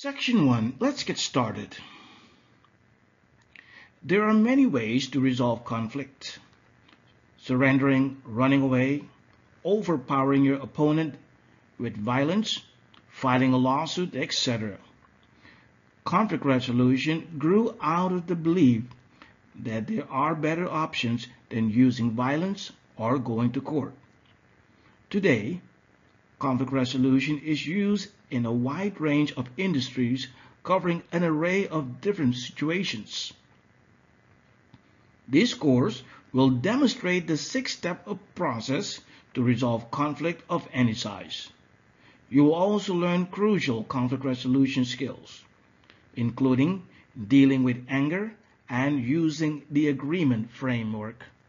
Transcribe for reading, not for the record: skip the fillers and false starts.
Section 1. Let's get started. There are many ways to resolve conflict. Surrendering, running away, overpowering your opponent with violence, filing a lawsuit, etc. Conflict resolution grew out of the belief that there are better options than using violence or going to court. Today, conflict resolution is used in a wide range of industries covering an array of different situations. This course will demonstrate the 6-step process to resolve conflict of any size. You will also learn crucial conflict resolution skills, including dealing with anger and using the agreement framework.